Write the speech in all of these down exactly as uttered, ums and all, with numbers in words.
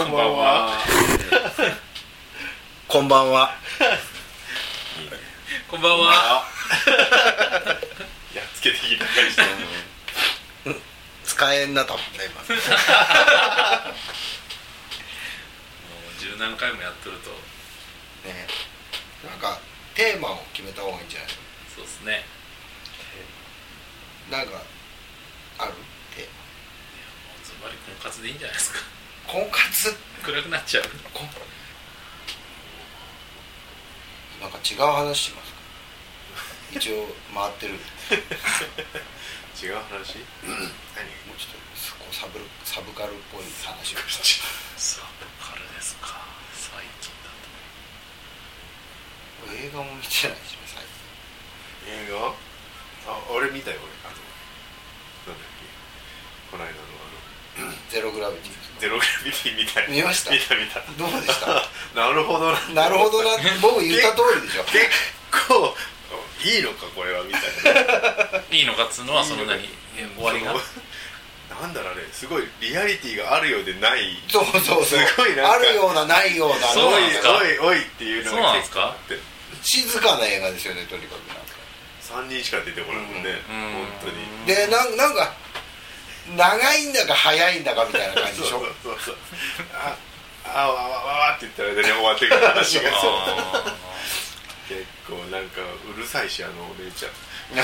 んばんは。 こんばんは。 こんばんは。 やっつけてきた感じで使えんなと思うね今。もう十何回もやっとるとね、なんかテーマを決めた方がいいんじゃない？ そうですね。 なんかあるテーもうズバリ婚活でいいんじゃないですか。 マ。婚活暗くなっちゃう。 なんか違う話しますか？一応回ってる。 違う話？ 何？もうちょっとこうサブサブカルっぽい話をした。 サブカルですか。最近だと映画も見てないしね最近。映画？あ、俺見たよ俺。あのなんだっけ、この間のあのゼログラビティ。 ゼログラビティみたい。 見ました？ 見た見た。 どうでした？ なるほどな。 なるほどな。僕言った通りでしょ。 結構いいのかこれはみたいな。 いいのかっつうのはその何終わりがなんだろうね、すごいリアリティがあるようでない。 そうそうそう。 すごいなんかあるようなないような。 そうなんですか？ おいおいおいっていうのが結構あって。 静かな映画ですよねとにかくなんか。 さんにんしか出てこないもんね。本当に。 でなんなんか長いんだか早いんだかみたいな感じでしょ。 そうそうそうそう。ああわわわわって言ったら終わってくる話がそう。結構なんかうるさいしあのお姉ちゃん。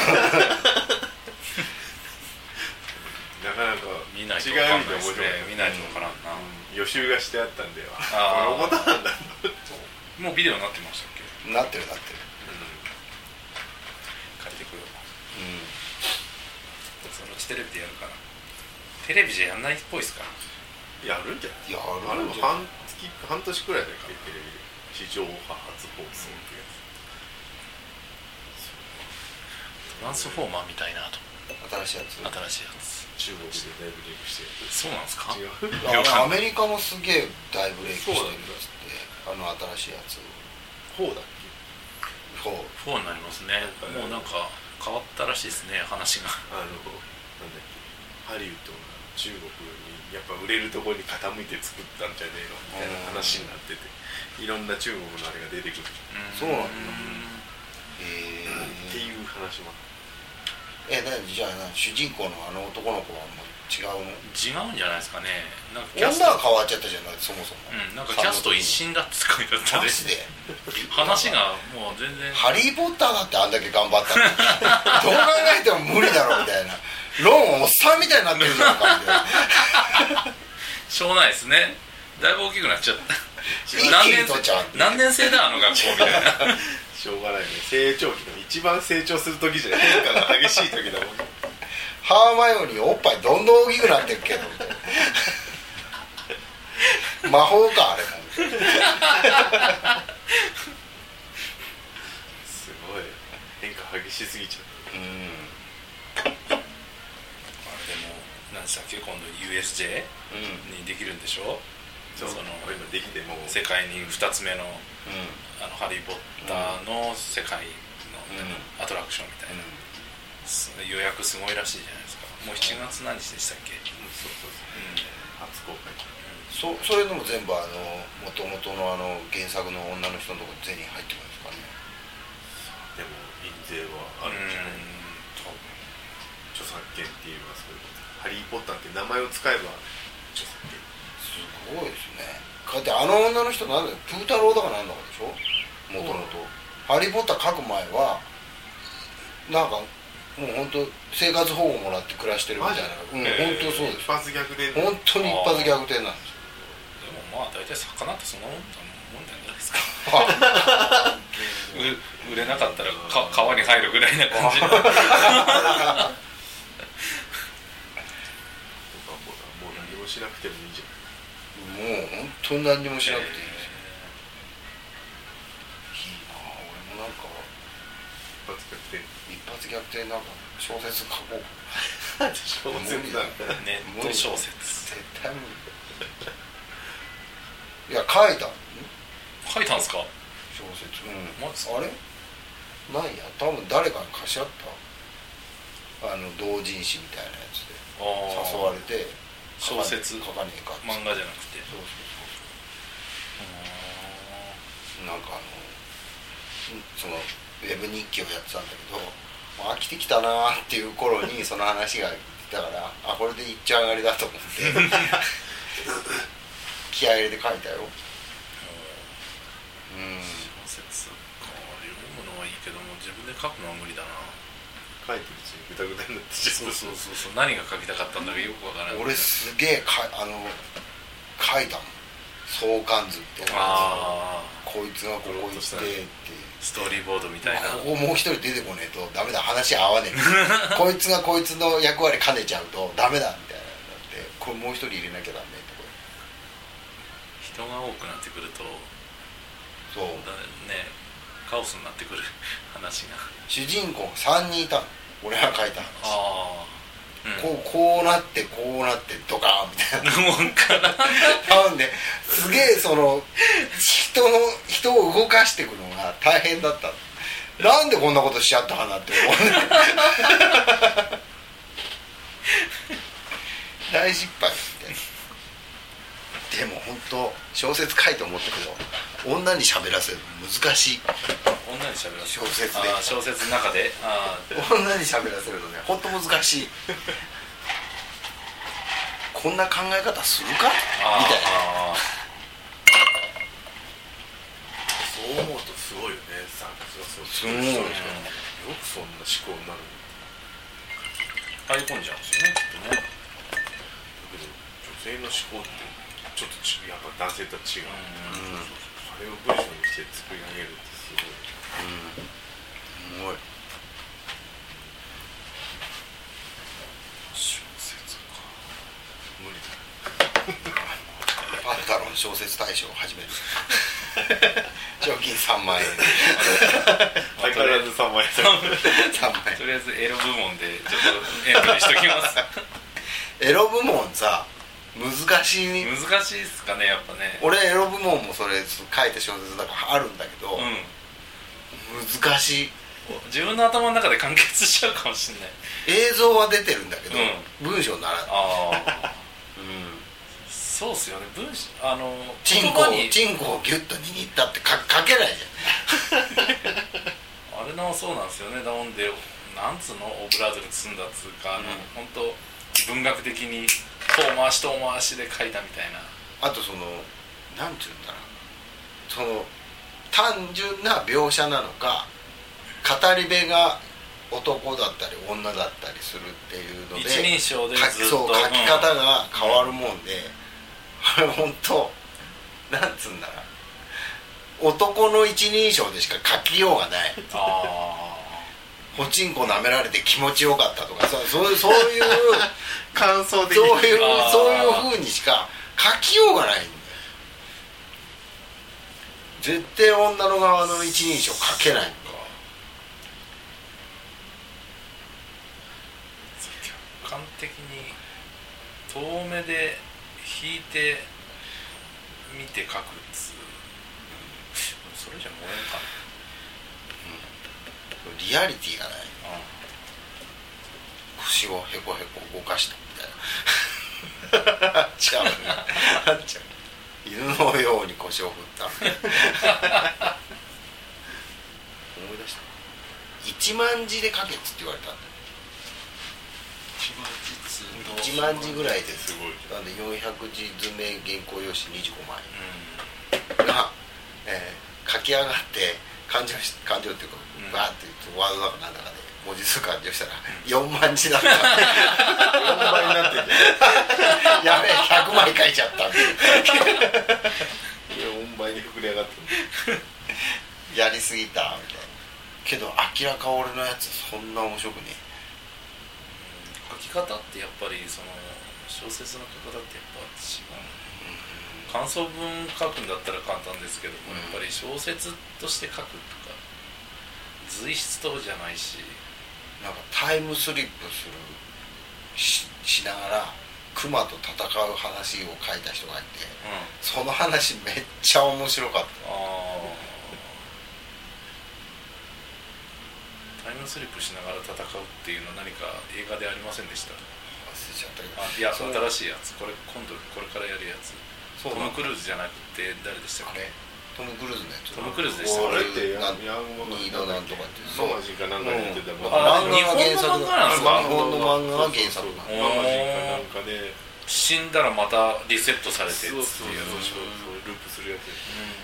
なかなか違う意味で面白い。 見ないと分からんな。 予習がしてあったんではあこのことなんだ。 もうビデオになってましたっけ？ なってるなってる。 借りてくる。 うん。 そのうちテレビでやるかな。テレビじゃやんないっぽいっすか？ やるんじゃない？ やあれもるんじゃない？ 半月半年くらいだっけテレビで地上波初放送ってやつ。 トランスフォーマーみたいなと。 新しいやつ。 新しいやつ。 中国でだいぶリンクしてる。 そうなんですか？ 違う。 アメリカもすげえ大ブレイクしてるっつってあの新しいやつ。 フォーだっけ？ フォー。 フォーになりますね。もうなんか変わったらしいですね話が。 あのなんだっけ、ハリウッドが中国にやっぱ売れるところに傾いて作ったんじゃねえのみたいな話になってて、いろんな中国のあれが出てくる。 そうなんだ。 えー、っていう話も。 えなじゃあな主人公のあの男の子はもう違うの？ 違うんじゃないですかね。なんか女が変わっちゃったじゃないそもそも。 うん、なんかキャスト一新だって書いてあったマで。 ジで？ 話がもう全然。 ハリー・ポッターだってあんだけ頑張ったのどう考えても無理だろみたいな。ロンおっさんみたいになってるじゃんかみたいな。 しょうがないですね。だいぶ大きくなっちゃった。 一気何年に取っちゃう。 何年生だあの学校みたいな。 しょうがないね。成長期の一番成長する時じゃ変化が激しい時だもん。 ハーマイオニーおっぱいどんどん大きくなってるけどみたいな。魔法かあれも。 すごい変化激しすぎちゃう。 うん。 あれでも何でしたっけ今度 ユーエスジェー にできるんでしょ。 そうその今できても世界にふたつめの、 うんあのハリー・ポッターの世界の、 うん、 アトラクションみたいな、うん、予約すごいらしいじゃないですか。もうしちがつ何日でしたっけ？ うん、そうそうそう、うん、初公開。 そそういうのも全部あの元々のあの原作の女の人のところに銭入ってくるんですかね。 でも印税はあるんじゃない？著作権っていうのはそういうこと。ハリー・ポッターって名前を使えば著作権。 すごいですね。だってあの女の人なんだよ、プータローだかなんだかでしょ元々。ハリー・ポッター書く前はなんかもう本当生活保護もらって暮らしてるみたいな。うん、本当そうです。 一発逆転。 本当に一発逆転なんですよ。 でもまあ大体魚ってそんなもんもんじゃないですか。売れなかったらか川に入るぐらいな感じの。 もう何もしなくてもいいじゃん。 もう本当に何もしなくていいですよ。いいなぁ。俺もなんか一発逆転。 一発逆転なんか小説書こう。 小説なんだ。 ネット小説。 絶対無理。いや書いたの。 書いたんですか？ 小説。うん。 マジ？ あれ？ないや。多分誰かに貸し合った。あの同人誌みたいなやつで誘われて。 小説書かねえか漫画じゃなくて。 そうそうそう。 なんかあのそのウェブ日記をやってたんだけど、もう飽きてきたなーっていう頃にその話が出たからあこれでいっちゃ上がりだと思って気合い入れて書いたよ。うん、 小説か読むのはいいけども自分で書くのは無理だな。 書いてるうちにグダグダになってしまう。 そうそうそうそう、何が書きたかったんだかよくわからない。 俺すげえかあの書いたもん相関図ってあこいつがここ行ってってストーリーボードみたいな。 ここもう一人出てこねえとダメだ話合わねえこいつがこいつの役割兼ねちゃうとダメだみたいなのってこれもう一人入れなきゃダメとか人が多くなってくるとそうだねカオスになってくる話が。 主人公さんにんいたの俺が書いた話。 ああ、うん、 こうこうなってこうなってドカーンみたいなもうからなんですげえその人の人を動かしていくのが大変だった。なんでこんなことしちゃったかなって思う大失敗みたいな。でも本当小説書いて思ったけど女に喋らせるの難しい。 女に喋らせる小説であ小説の中であ女に喋らせるのね本当難しいこんな考え方するかみたいな。 そう思うとすごいよね。さそうすごい、うん、 よくそんな思考になる。 入り込んじゃうんですよねきっとね。 だけど女性の思考ってちょっとちやっぱ男性とは違う、うん、それを文章にして作り上げるってすごい、 うん、すごい。 小説か無理だパンタロン小説大賞を始める賞金さんまんえん相変わらずさんまんえんさんまんえんとりあえずエロ部門でちょっとエントリーしときますエロ部門さ難しい。 難しいっすかねやっぱね。 俺エロ部門もそれ書いた小説だからあるんだけど、うん、難しい。 自分の頭の中で完結しちゃうかもしれない。 映像は出てるんだけど、うん、文章にならない。 あうん、そうっすよね。文章あのチンコにチンコをギュッと握ったってか書けないじゃんあれのそうなんですよね。だもんでなんつうのオブラートに包んだっつうか、うん、本当文学的に遠回し遠回しで書いたみたいな。 あとそのなんていうんだろう、その単純な描写なのか語り部が男だったり女だったりするっていうので一人称でずっとそう書き方が変わるもんで、あれ本当なんつうんだろう、男の一人称でしか書きようがない。あおちんこ舐められて気持ちよかったとかさ、そういうそういう感想的そういうそういう風にしか書きようがないんだよ。絶対女の側の一人称書けないんだ。 客観的に遠目で引いて見て書くっつう、うん、それじゃ燃えんかな。 リアリティがない。腰をヘコヘコ動かしたみたいなあっちゃうあっちゃう犬のように腰を振った思い出した。一万字で書けっつって言われたんだよ。一万字ぐらいですごい。なんでよんひゃくじ詰め原稿用紙にじゅうごまい、うん、が、えー、書き上がって勘定し勘定っていうか、うん、バーってワードだかなんだかで文字数勘定したらよんまん字だったよんばいになってるやべえひゃくまい書いちゃったよんばいに膨れ上がってるやりすぎたみたいな。けど明らか俺のやつそんな面白くねえ。 書き方ってやっぱりその小説の書き方ってやっぱ違う、うん、感想文書くんだったら簡単ですけども、うん、やっぱり小説として書くとか随筆とじゃないし、 なんかタイムスリップする し, しながら熊と戦う話を書いた人がいて、うん、その話めっちゃ面白かった。あタイムスリップしながら戦うっていうのは何か映画でありませんでした？ 忘れちゃったけど。 あいや新しいやつ、これ今度これからやるやつ。トム・クルーズじゃなくて誰でしたっけ？ トム・クルーズのやつトム・クルーズでしたあれってなんヤングマガジンニードなんとかってマガジンかなんかに出てたもんあ漫画が原作日本の漫画なんですか日本の漫画が原作なの。 マガジンかなんかで死んだらまたリセットされてっていうそうそうそうそうループするやつ。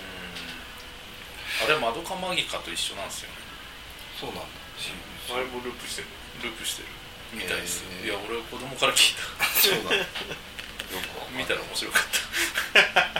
うんあれマドカマギカと一緒なんですよね。 そうなんだ。 あれもループしてる。 ループしてるみたいです、 へーいや俺は子供から聞いたそうなんだ。よくわかんない見たら面白かった